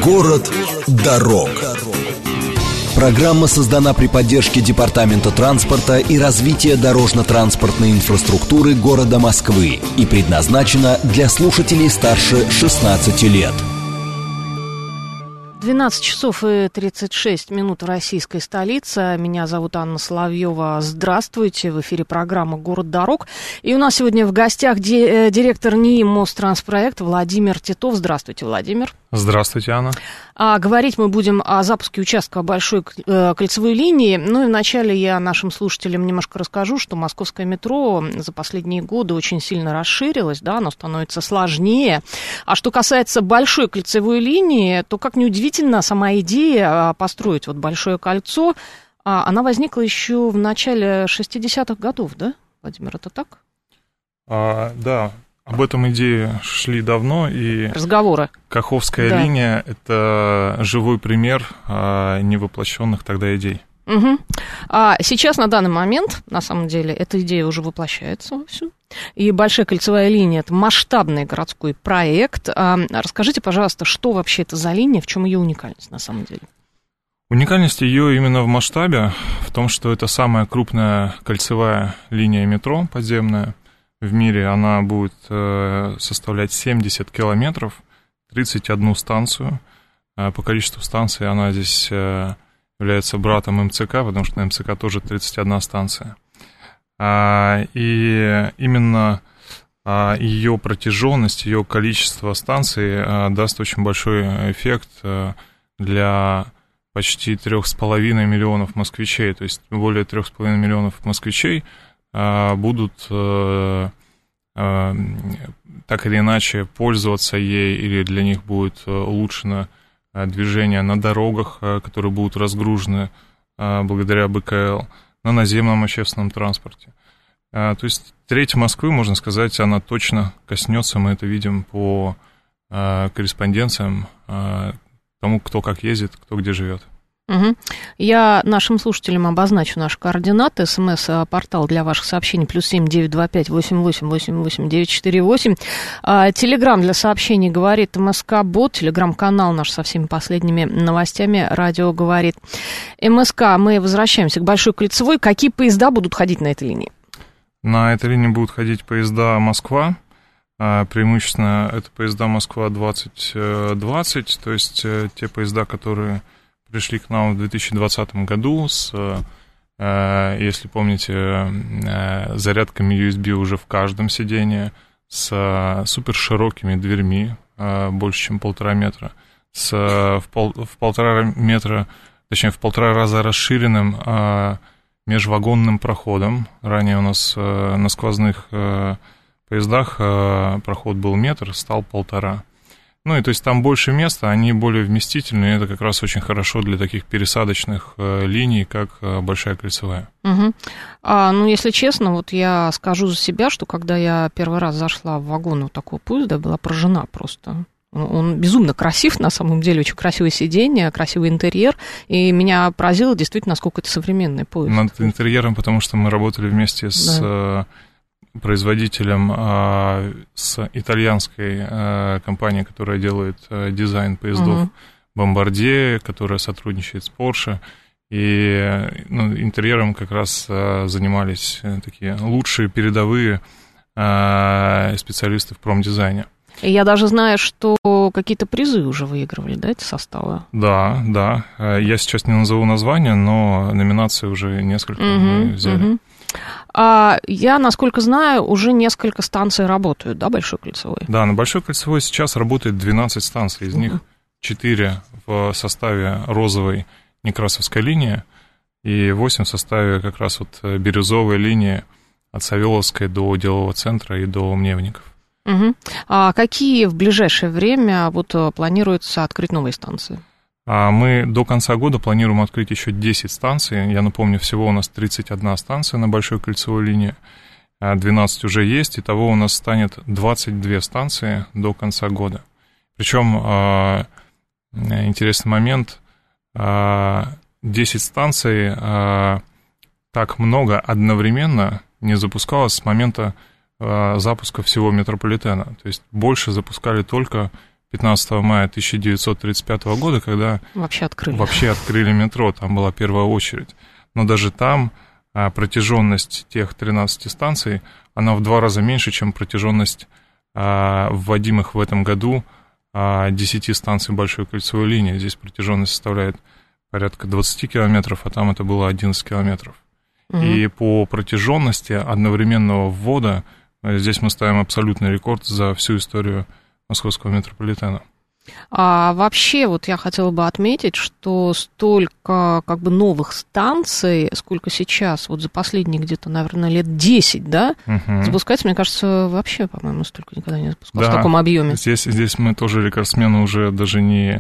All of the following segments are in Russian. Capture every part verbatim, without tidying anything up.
Город дорог. Программа создана при поддержке Департамента транспорта и развития дорожно-транспортной инфраструктуры города Москвы и предназначена для слушателей старше шестнадцати лет. двенадцать часов и тридцать шесть минут в российской столице. Меня зовут Анна Соловьева. Здравствуйте. В эфире программа «Город дорог». И у нас сегодня в гостях ди- директор НИИ Мостранспроект Владимир Титов. Здравствуйте, Владимир. Здравствуйте, Анна. А, говорить мы будем о запуске участка большой э, кольцевой линии. Ну и вначале я нашим слушателям немножко расскажу, что московское метро за последние годы очень сильно расширилось, да, оно становится сложнее. А что касается большой кольцевой линии, то, как ни удивительно, сама идея построить вот большое кольцо, она возникла еще в начале шестидесятых годов, да, Владимир, это так? А, да. Об этом идеи шли давно, и разговоры. Каховская да. линия – это живой пример а, невоплощенных тогда идей. Угу. А сейчас, на данный момент, на самом деле, эта идея уже воплощается вовсю. И большая кольцевая линия – это масштабный городской проект. А, расскажите, пожалуйста, что вообще это за линия, в чем ее уникальность на самом деле? Уникальность ее именно в масштабе, в том, что это самая крупная кольцевая линия метро подземная. В мире она будет э, составлять семьдесят километров, тридцать одну станцию. Э, по количеству станций она здесь э, является братом эм цэ ка, потому что на эм цэ ка тоже тридцать одна станция. А, и именно а, ее протяженность, ее количество станций а, даст очень большой эффект а, для почти трех с половиной миллионов москвичей. То есть более трех с половиной миллионов москвичей будут э, э, так или иначе пользоваться ей, или для них будет улучшено движение на дорогах, которые будут разгружены э, благодаря бэ ка эл, на наземном общественном транспорте. Э, то есть треть Москвы, можно сказать, она точно коснется, мы это видим по э, корреспонденциям, э, тому, кто как ездит, кто где живет. Угу. Я нашим слушателям обозначу наши координаты. СМС-портал для ваших сообщений плюс семь девять два пять восемь восемь восемь восемь девять четыре восемь. Телеграм для сообщений говорит МСК-бот. Телеграм-канал наш со всеми последними новостями. Радио говорит МСК. Мы возвращаемся к Большой кольцевой. Какие поезда будут ходить на этой линии? На этой линии будут ходить поезда Москва. Преимущественно это поезда Москва двадцать двадцать, то есть те поезда, которые пришли к нам в две тысячи двадцатом году с, если помните, зарядками ю эс би уже в каждом сидении, с суперширокими дверьми, больше, чем полтора метра, с в, пол, в полтора метра, точнее, в полтора раза расширенным межвагонным проходом. Ранее у нас на сквозных поездах проход был метр, стал полтора. Ну, и то есть там больше места, они более вместительные, это как раз очень хорошо для таких пересадочных э, линий, как э, Большая кольцевая. Угу. А, ну, если честно, вот я скажу за себя, что когда я первый раз зашла в вагон вот такого поезда, была поражена просто. Он безумно красив, на самом деле, очень красивое сиденье, красивый интерьер, и меня поразило действительно, насколько это современный поезд. Над интерьером, потому что мы работали вместе с... Да. производителем а, с итальянской а, компанией, которая делает а, дизайн поездов, uh-huh. Bombardier, которая сотрудничает с Porsche, и ну, интерьером как раз а, занимались а, такие лучшие передовые а, специалисты в промдизайне. И я даже знаю, что какие-то призы уже выигрывали, да, эти составы? Да, да. Я сейчас не назову название, но номинации уже несколько uh-huh, мы взяли. Uh-huh. А я, насколько знаю, уже несколько станций работают, да, Большой кольцевой? Да, на Большой кольцевой сейчас работает двенадцать станций, из uh-huh. них четыре в составе розовой Некрасовской линии и восемь в составе как раз вот бирюзовой линии от Савеловской до Делового центра и до Мневников. Угу. А какие в ближайшее время вот планируется открыть новые станции? Мы до конца года планируем открыть еще десять станций. Я напомню, всего у нас тридцать одна станция на Большой кольцевой линии, двенадцать уже есть, итого у нас станет двадцать две станции до конца года. Причем интересный момент, десять станций так много одновременно не запускалось с момента запуска всего метрополитена. То есть больше запускали только пятнадцатого мая тысяча девятьсот тридцать пятого года, когда вообще открыли. вообще открыли метро, там была первая очередь. Но даже там а, протяженность тех тринадцати станций, она в два раза меньше, чем протяженность а, вводимых в этом году а, десяти станций большой кольцевой линии. Здесь протяженность составляет порядка двадцать километров, а там это было одиннадцать километров. Угу. И по протяженности одновременного ввода здесь мы ставим абсолютный рекорд за всю историю московского метрополитена. А вообще, вот я хотела бы отметить, что столько как бы новых станций, сколько сейчас, вот за последние где-то, наверное, лет десять, да, угу. запускается, мне кажется, вообще, по-моему, столько никогда не запускалось, да, в таком объеме. Здесь, здесь мы тоже рекордсмены уже даже не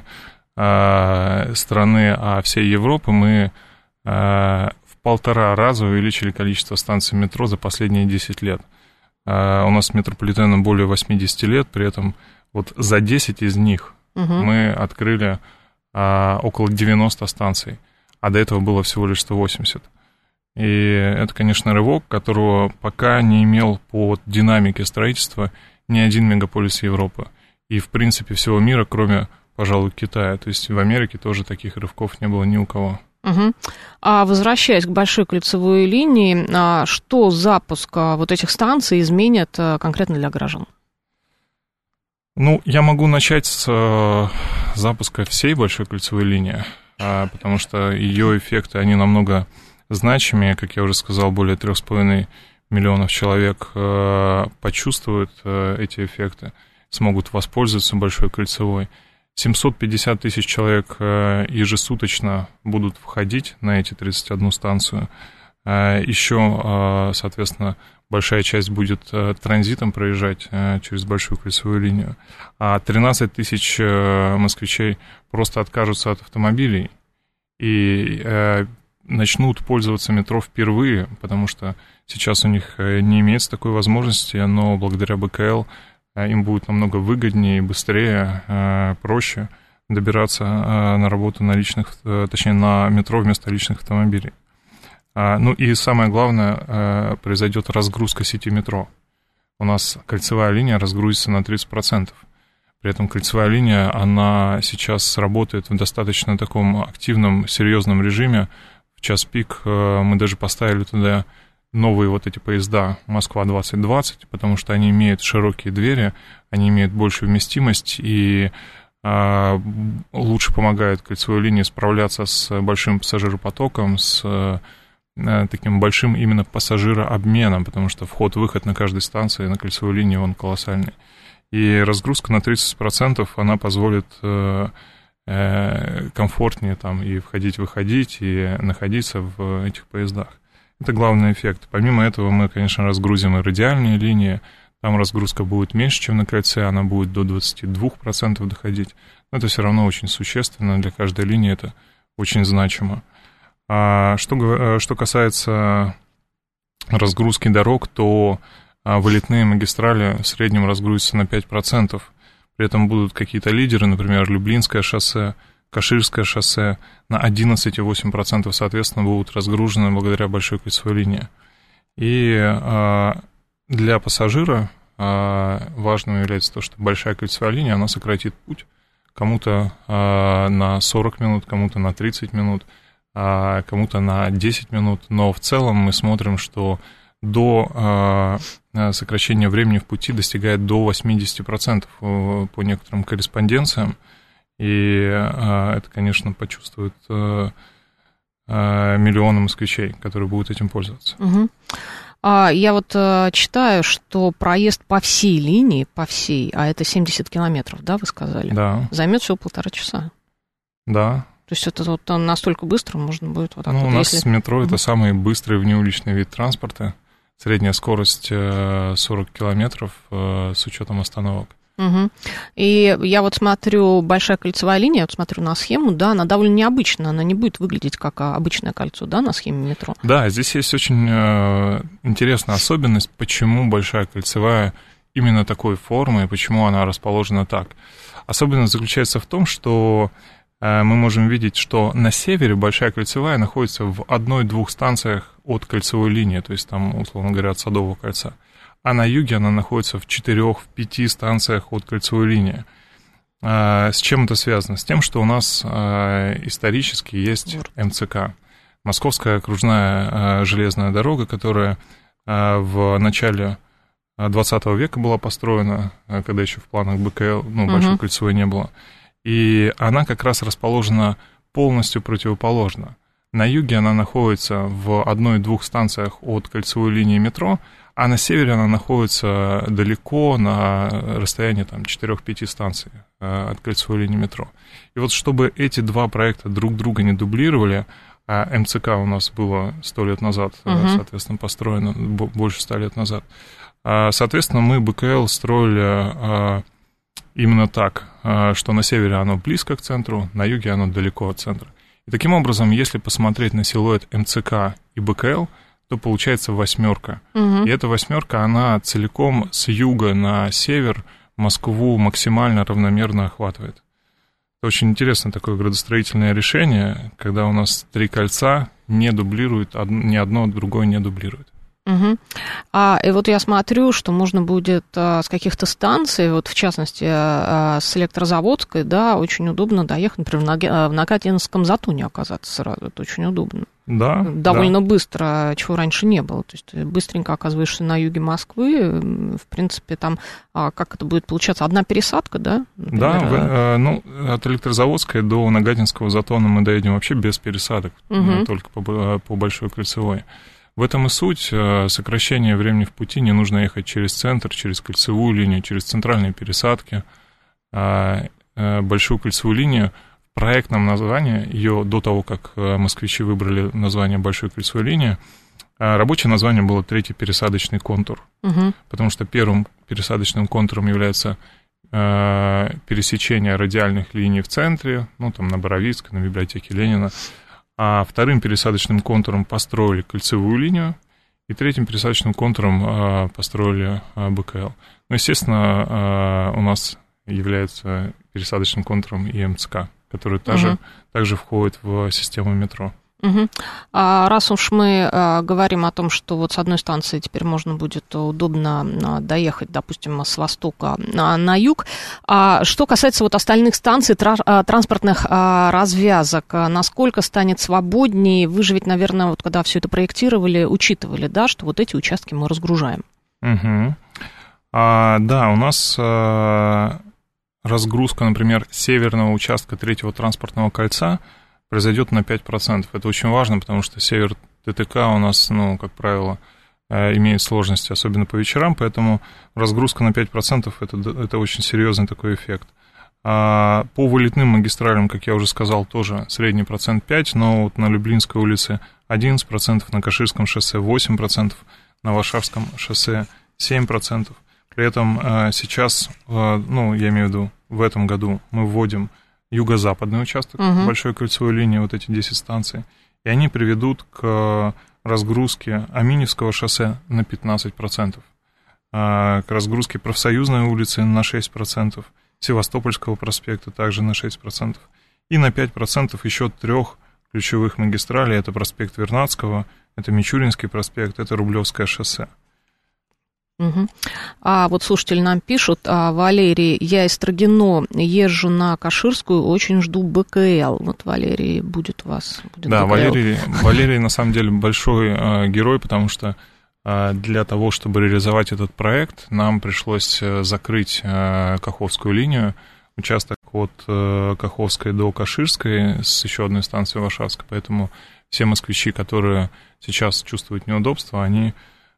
а, страны, а всей Европы. Мы а, в полтора раза увеличили количество станций метро за последние десять лет. А, у нас с метрополитеном более восемьдесят лет, при этом вот за десять из них угу. мы открыли а, около девяноста станций, а до этого было всего лишь сто восемьдесят. И это, конечно, рывок, которого пока не имел по динамике строительства ни один мегаполис Европы. И, в принципе, всего мира, кроме, пожалуй, Китая. То есть в Америке тоже таких рывков не было ни у кого. Угу. А возвращаясь к большой кольцевой линии, что запуск вот этих станций изменит конкретно для граждан? Ну, я могу начать с э, запуска всей большой кольцевой линии, э, потому что ее эффекты, они намного значимее. Как я уже сказал, более трех с половиной миллионов человек э, почувствуют э, эти эффекты, смогут воспользоваться большой кольцевой. семьсот пятьдесят тысяч человек э, ежесуточно будут входить на эти тридцать одну станцию. Э, еще, э, соответственно, большая часть будет э, транзитом проезжать э, через большую кольцевую линию, а тринадцать тысяч э, москвичей просто откажутся от автомобилей и э, начнут пользоваться метро впервые, потому что сейчас у них не имеется такой возможности, но благодаря бэ ка эл э, им будет намного выгоднее и быстрее, э, проще добираться э, на работу на личных, э, точнее на метро вместо личных автомобилей. Ну и самое главное, произойдет разгрузка сети метро. У нас кольцевая линия разгрузится на тридцать процентов. При этом кольцевая линия, она сейчас работает в достаточно таком активном, серьезном режиме. В час пик мы даже поставили туда новые вот эти поезда Москва двадцать двадцать, потому что они имеют широкие двери, они имеют большую вместимость и лучше помогают кольцевой линии справляться с большим пассажиропотоком, с таким большим именно пассажирообменом, потому что вход-выход на каждой станции на кольцевой линии, он колоссальный. И разгрузка на тридцать процентов, она позволит э, э, комфортнее там и входить-выходить, и находиться в этих поездах. Это главный эффект. Помимо этого мы, конечно, разгрузим и радиальные линии, там разгрузка будет меньше, чем на кольце, она будет до двадцати двух процентов доходить, но это все равно очень существенно, для каждой линии это очень значимо. А что, что касается разгрузки дорог, то вылетные магистрали в среднем разгрузятся на пять процентов. При этом будут какие-то лидеры, например, Люблинское шоссе, Каширское шоссе на одиннадцать целых восемь десятых процента, соответственно, будут разгружены благодаря большой кольцевой линии. И а, для пассажира а, важным является то, что большая кольцевая линия, она сократит путь кому-то а, на сорок минут, кому-то на тридцать минут, а кому-то на десять минут, но в целом мы смотрим, что до э, сокращения времени в пути достигает до восемьдесят процентов по некоторым корреспонденциям, и э, это, конечно, почувствуют э, э, миллионы москвичей, которые будут этим пользоваться. Угу. А, я вот э, читаю, что проезд по всей линии, по всей, а это семьдесят километров, да, вы сказали? Да. Займет всего полтора часа. Да. То есть это вот настолько быстро можно будет вот так ну, вот. У нас если... метро угу. это самый быстрый внеуличный вид транспорта. Средняя скорость сорок километров с учетом остановок. Угу. И я вот смотрю, большая кольцевая линия, вот смотрю на схему, да, она довольно необычная, она не будет выглядеть как обычное кольцо, да, на схеме метро. Да, здесь есть очень интересная особенность, почему большая кольцевая именно такой формы, и почему она расположена так. Особенность заключается в том, что мы можем видеть, что на севере большая кольцевая находится в одной-двух станциях от кольцевой линии, то есть там, условно говоря, от Садового кольца. А на юге она находится в четырех-пяти станциях от кольцевой линии. С чем это связано? С тем, что у нас исторически есть эм цэ ка, Московская окружная железная дорога, которая в начале двадцатого века была построена, когда еще в планах бэ ка эл, ну, Большой uh-huh. кольцевой не было. И она как раз расположена полностью противоположно. На юге она находится в одной-двух станциях от кольцевой линии метро, а на севере она находится далеко, на расстоянии там, четыре-пять станций от кольцевой линии метро. И вот чтобы эти два проекта друг друга не дублировали, а эм цэ ка у нас было сто лет назад, uh-huh. соответственно, построено, больше ста лет назад, соответственно, мы бэ ка эл строили именно так, что на севере оно близко к центру, на юге оно далеко от центра. И таким образом, если посмотреть на силуэт эм цэ ка и бэ ка эл, то получается восьмерка. Угу. И эта восьмерка, она целиком с юга на север Москву максимально равномерно охватывает. Это очень интересное такое градостроительное решение, когда у нас три кольца не дублируют, ни одно другое не дублирует. Угу. А, и вот я смотрю, что можно будет а, с каких-то станций, вот в частности а, с Электрозаводской, да, очень удобно доехать, например, на, в Нагатинском Затоне оказаться сразу, это очень удобно. Да. Довольно да. быстро, чего раньше не было, то есть ты быстренько оказываешься на юге Москвы, в принципе, там, а, как это будет получаться, одна пересадка, да? Например? Да, в, э, ну, от Электрозаводской до Нагатинского Затона мы доедем вообще без пересадок, угу. только по, по Большой кольцевой. В этом и суть, сокращение времени в пути, не нужно ехать через центр, через кольцевую линию, через центральные пересадки. Большую кольцевую линию в проектном названии, ее до того, как москвичи выбрали название Большой кольцевой линии, рабочее название было третий пересадочный контур, угу. потому что первым пересадочным контуром является пересечение радиальных линий в центре, ну, там, на Боровицкой, на Библиотеке Ленина. А вторым пересадочным контуром построили кольцевую линию, и третьим пересадочным контуром а, построили а, бэ ка эл. Ну, естественно, а, у нас является пересадочным контуром и эм цэ ка, который также, угу. также входит в систему метро. Угу. А раз уж мы а, говорим о том, что вот с одной станции теперь можно будет удобно а, доехать, допустим, с востока а, на юг, а что касается вот остальных станций, тра- а, транспортных а, развязок, а, насколько станет свободнее? Вы же ведь, наверное, вот когда все это проектировали, учитывали, да, что вот эти участки мы разгружаем. Угу. А, да, у нас а, разгрузка, например, северного участка третьего транспортного кольца произойдет на пять процентов. Это очень важно, потому что север тэ тэ ка у нас, ну, как правило, имеет сложности, особенно по вечерам, поэтому разгрузка на пять процентов это, это очень серьезный такой эффект. А по вылетным магистралям, как я уже сказал, тоже средний процент пять, но вот на Люблинской улице одиннадцать процентов, на Каширском шоссе восемь процентов, на Варшавском шоссе семь процентов. При этом сейчас, ну, я имею в виду, в этом году мы вводим юго-западный участок uh-huh. Большой кольцевой линии, вот эти десять станций, и они приведут к разгрузке Аминевского шоссе на пятнадцать процентов, к разгрузке Профсоюзной улицы на шесть процентов, Севастопольского проспекта также на шесть процентов, и на пять процентов еще трех ключевых магистралей, это проспект Вернадского, это Мичуринский проспект, это Рублевское шоссе. Угу. А вот слушатели нам пишут: а, Валерий, я из Строгино езжу на Каширскую, очень жду бэ ка эл. Вот Валерий будет у вас. Будет да, бэ ка эл. Валерий, Валерий на самом деле большой э, герой, потому что э, для того, чтобы реализовать этот проект, нам пришлось закрыть э, Каховскую линию, участок от э, Каховской до Каширской с еще одной станцией Варшавской, поэтому все москвичи, которые сейчас чувствуют неудобства, они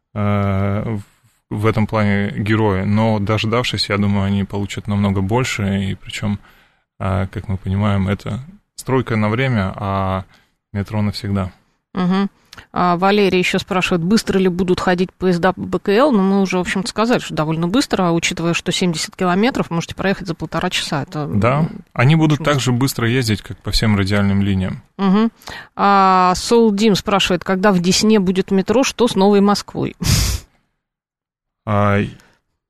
э, в этом плане герои, но дождавшись, я думаю, они получат намного больше, и причем, как мы понимаем, это стройка на время, а метро навсегда. Угу. А Валерий еще спрашивает, быстро ли будут ходить поезда по бэ ка эл? Ну, мы уже, в общем-то, сказали, что довольно быстро, учитывая, что семьдесят километров, можете проехать за полтора часа. Это... Да, они будут так же быстро ездить, как по всем радиальным линиям. Угу. А Соул Дим спрашивает, когда в Десне будет метро, что с Новой Москвой?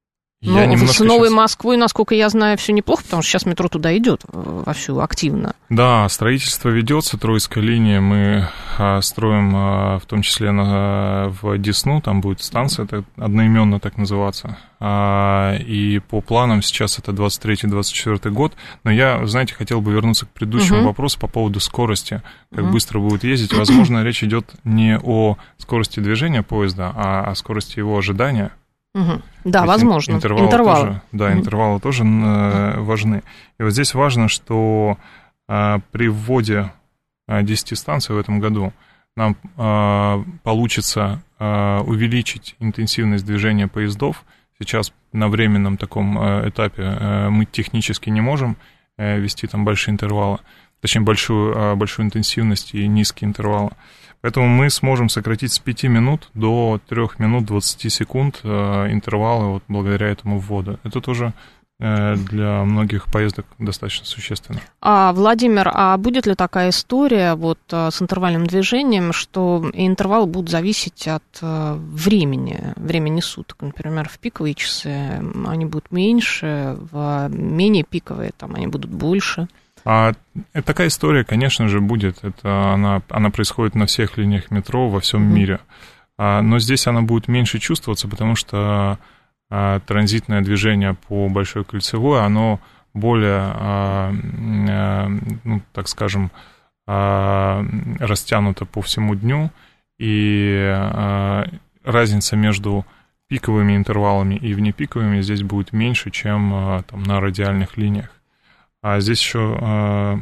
Я ну, с Новой сейчас... Москвой, насколько я знаю, все неплохо, потому что сейчас метро туда идет вовсю активно. Да, строительство ведется, Троицкая линия, мы а, строим а, в том числе на, в Десну, там будет станция, это одноименно так называться, а, и по планам сейчас это двадцать третий — двадцать четвёртый год, но я, знаете, хотел бы вернуться к предыдущему uh-huh. вопросу по поводу скорости, как uh-huh. быстро будет ездить. Возможно, речь идет не о скорости движения поезда, а о скорости его ожидания. Угу. Да, ведь возможно. Интервалы, интервалы. Тоже, да, угу. интервалы тоже э, важны. И вот здесь важно, что э, при вводе э, десяти станций в этом году нам э, получится э, увеличить интенсивность движения поездов. Сейчас на временном таком э, этапе э, мы технически не можем э, вести там большие интервалы, точнее большую, э, большую интенсивность и низкие интервалы. Поэтому мы сможем сократить с пяти минут до трёх минут двадцати секунд э, интервалы вот благодаря этому вводу. Это тоже э, для многих поездок достаточно существенно. А, Владимир, а будет ли такая история вот с интервальным движением, что интервалы будут зависеть от э, времени, времени суток? Например, в пиковые часы они будут меньше, в менее пиковые там они будут больше? А такая история, конечно же, будет. Это она, она происходит на всех линиях метро во всем mm-hmm. мире. А, но здесь она будет меньше чувствоваться, потому что а, транзитное движение по Большой Кольцевой, оно более, а, а, ну, так скажем, а, растянуто по всему дню, и а, разница между пиковыми интервалами и внепиковыми здесь будет меньше, чем а, там, на радиальных линиях. А здесь еще, а,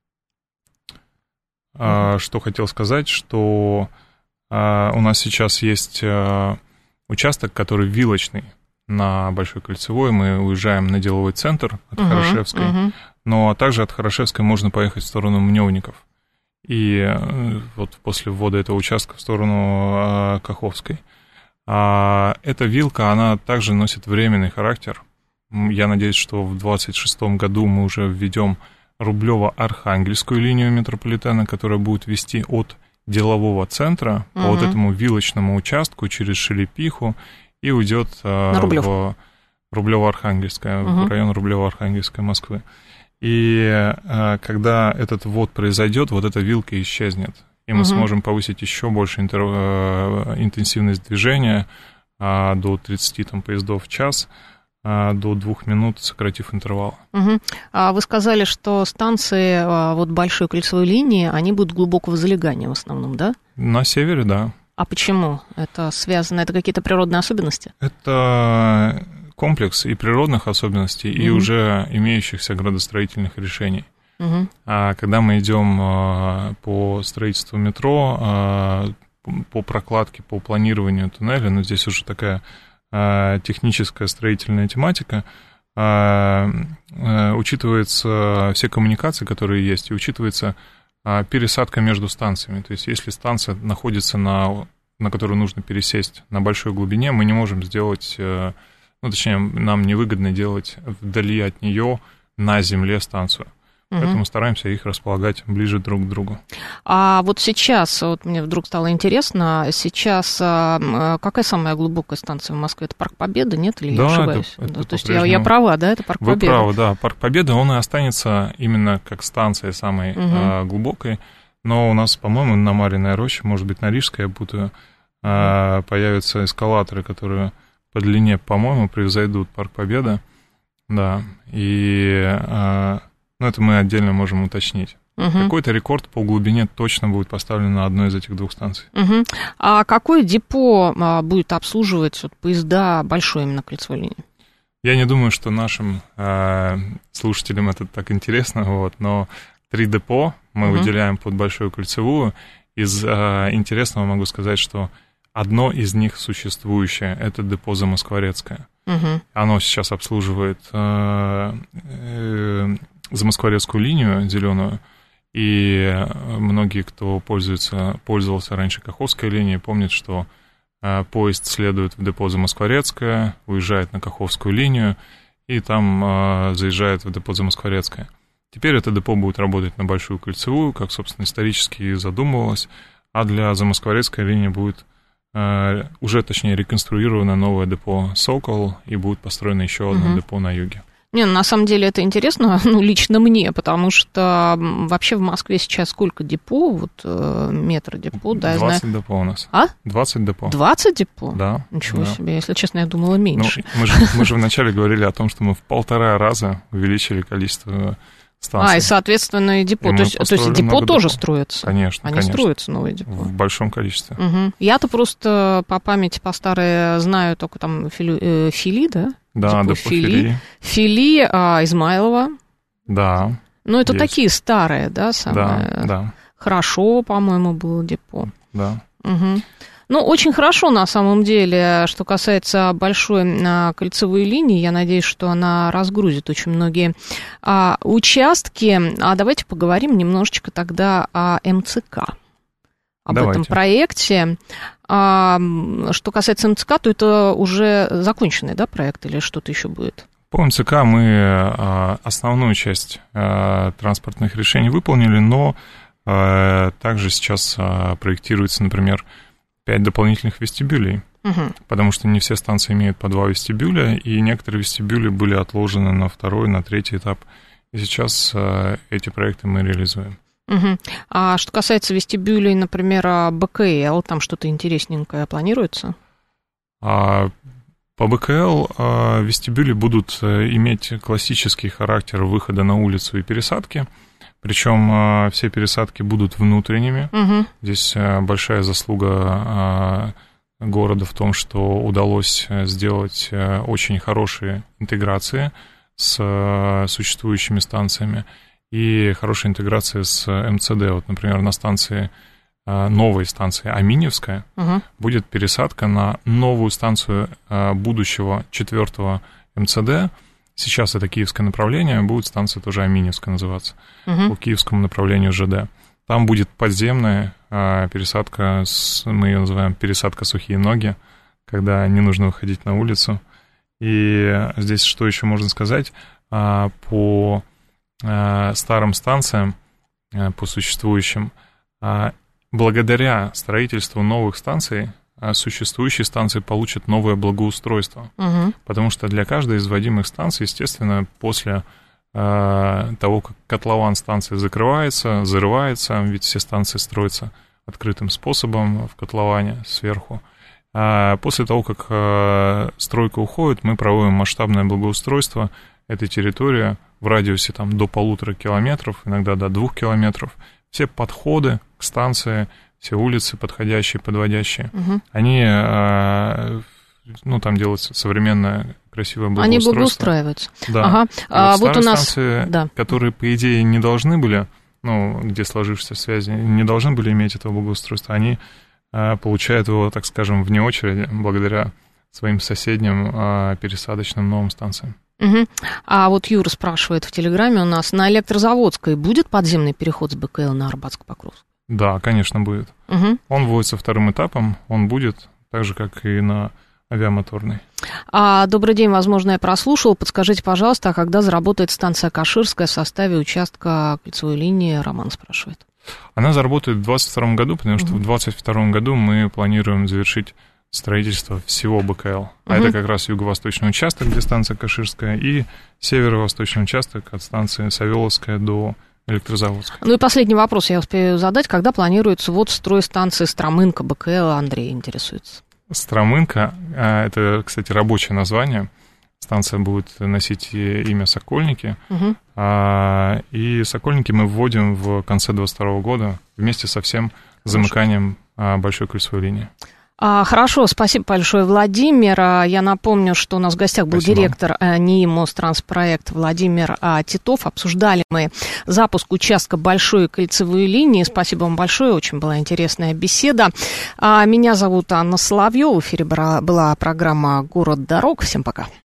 а, что хотел сказать, что а, у нас сейчас есть а, участок, который вилочный на Большой Кольцевой. Мы уезжаем на деловой центр от uh-huh, Хорошевской, uh-huh. но также от Хорошевской можно поехать в сторону Мневников. И вот после ввода этого участка в сторону а, Каховской. А, эта вилка, она также носит временный характер. Я надеюсь, что в двадцать шестом году мы уже введем Рублево-Архангельскую линию метрополитена, которая будет вести от делового центра угу. по вот этому вилочному участку через Шелепиху и уйдет в Рублево-Архангельское, угу. в район Рублево-Архангельской Москвы. И когда этот ввод произойдет, вот эта вилка исчезнет, и мы угу. сможем повысить еще больше интер... интенсивность движения до тридцати там, поездов в час, до двух минут, сократив интервал. Угу. А вы сказали, что станции вот, Большой Кольцевой линии, они будут глубокого залегания в основном, да? На севере, да. А почему? Это связано, это какие-то природные особенности? Это комплекс и природных особенностей, угу. и уже имеющихся градостроительных решений. Угу. А когда мы идем по строительству метро, по прокладке, по планированию туннеля, ну, здесь уже такая техническая строительная тематика, учитываются все коммуникации, которые есть, и учитывается пересадка между станциями. То есть если станция находится на, на которую нужно пересесть на большой глубине, мы не можем сделать, ну, точнее, нам невыгодно делать вдали от нее на земле станцию. Поэтому угу. стараемся их располагать ближе друг к другу. А вот сейчас, вот мне вдруг стало интересно, сейчас какая самая глубокая станция в Москве? Это Парк Победы, нет? Или да, я ошибаюсь? Это, это да, то есть я, я права, да? Это Парк Вы Победы? Вы правы, да. Парк Победы, он и останется именно как станция самой угу. а, глубокой. Но у нас, по-моему, на Марьиной роще, может быть, на Рижской, я путаю, а, появятся эскалаторы, которые по длине, по-моему, превзойдут Парк Победы. Да, и... А, но это мы отдельно можем уточнить. Угу. Какой-то рекорд по глубине точно будет поставлен на одной из этих двух станций. Угу. А какое депо а, будет обслуживать вот, поезда большой именно кольцевой линии? Я не думаю, что нашим э, слушателям это так интересно, вот, но три депо мы угу. выделяем под Большую Кольцевую. Из э, интересного могу сказать, что одно из них существующее, это депо Замоскворецкое. Угу. Оно сейчас обслуживает... Э, э, Замоскворецкую линию зеленую, и многие, кто пользуется, пользовался раньше Каховской линией, помнят, что э, поезд следует в депо Замоскворецкое, уезжает на Каховскую линию, и там э, заезжает в депо Замоскворецкое. Теперь это депо будет работать на Большую Кольцевую, как, собственно, исторически и задумывалось, а для Замоскворецкой линии будет уже, точнее, реконструировано новое депо «Сокол», и будет построено еще одно угу. депо на юге. Не, ну, на самом деле это интересно, ну, лично мне, потому что вообще в Москве сейчас сколько депо, вот метро депо, да, я знаю. двадцать депо у нас. А? двадцать депо. двадцать депо? Да. Ничего да. себе, если честно, я думала меньше. Ну, мы, же, мы же вначале говорили о том, что мы в полтора раза увеличили количество станций. А, и, соответственно, и депо. И то, есть, то есть депо тоже депо. строятся? Конечно, Они конечно. строятся, новые депо? В большом количестве. Угу. Я-то просто по памяти, по старой, знаю только там Фили, э, Фили да? Да, депо Фили. Фили. Фили, а, Измайлова. Да. Ну, это есть. Такие старые, да, самые? Да, да. Хорошо, по-моему, было депо. Да. Угу. Ну, очень хорошо, на самом деле, что касается большой а, кольцевой линии. Я надеюсь, что она разгрузит очень многие а, участки. А давайте поговорим немножечко тогда о эм цэ ка, об давайте. этом проекте. А, что касается эм цэ ка, то это уже законченный, да, проект или что-то еще будет? По эм цэ ка мы а, основную часть а, транспортных решений выполнили, но а, также сейчас а, проектируется, например, пять дополнительных вестибюлей, угу. потому что не все станции имеют по два вестибюля, и некоторые вестибюли были отложены на второй, на третий этап. И сейчас э, эти проекты мы реализуем. Угу. А что касается вестибюлей, например, бэ ка эл, там что-то интересненькое планируется? А, по бэ ка эл а, вестибюли будут иметь классический характер выхода на улицу и пересадки. Причем все пересадки будут внутренними. Угу. Здесь большая заслуга города в том, что удалось сделать очень хорошие интеграции с существующими станциями и хорошая интеграция с эм цэ дэ. Вот, например, на станции, новой станции Аминевская угу. будет пересадка на новую станцию будущего четвертого эм цэ дэ. Сейчас это киевское направление, будет станция тоже Аминевская называться, угу. по киевскому направлению жэ дэ. Там будет подземная а, пересадка, с, мы ее называем пересадка сухие ноги, когда не нужно выходить на улицу. И здесь что еще можно сказать? А, по а, старым станциям, а, по существующим, а, благодаря строительству новых станций, существующие станции получат новое благоустройство. Угу. Потому что для каждой из вводимых станций, естественно, после э, того, как котлован станции закрывается, зарывается, ведь все станции строятся открытым способом в котловане сверху, а после того, как э, стройка уходит, мы проводим масштабное благоустройство этой территории в радиусе там, до полутора километров, иногда до двух километров. Все подходы к станции, все улицы подходящие, подводящие, угу. они, ну, там делается современное, красивое благоустройство. Они благоустраиваются. Да. Ага. А вот, вот у нас... станции, да. которые, по идее, не должны были, ну, где сложившиеся связи, не должны были иметь этого благоустройства, они получают его, так скажем, вне очереди, благодаря своим соседним пересадочным новым станциям. Угу. А вот Юра спрашивает в Телеграме у нас, на Электрозаводской будет подземный переход с бэ ка эл на Арбатск-Покровск? Да, конечно, будет. Угу. Он вводится вторым этапом, он будет, так же, как и на авиамоторной. А, добрый день, возможно, я прослушал. Подскажите, пожалуйста, а когда заработает станция Каширская в составе участка кольцевой линии? Роман спрашивает. Она заработает в двадцать втором году, потому что угу. в двадцать втором году мы планируем завершить строительство всего бэ ка эл. Угу. А это как раз юго-восточный участок, где станция Каширская, и северо-восточный участок от станции Савеловская до Электрозаводская. Ну и последний вопрос я успею задать. Когда планируется вот строй станции Стромынка бэ ка эл? Андрей интересуется. Стромынка, это, кстати, рабочее название. Станция будет носить имя Сокольники. Угу. И Сокольники мы вводим в конце двадцать второго года вместе со всем замыканием большой кольцевой линии. А, хорошо, спасибо большое, Владимир. Я напомню, что у нас в гостях был спасибо. Директор НИИ Мостранспроект Владимир Титов. Обсуждали мы запуск участка большой кольцевой линии. Спасибо вам большое, очень была интересная беседа. А, меня зовут Анна Соловьева. В эфире была программа «Город дорог». Всем пока.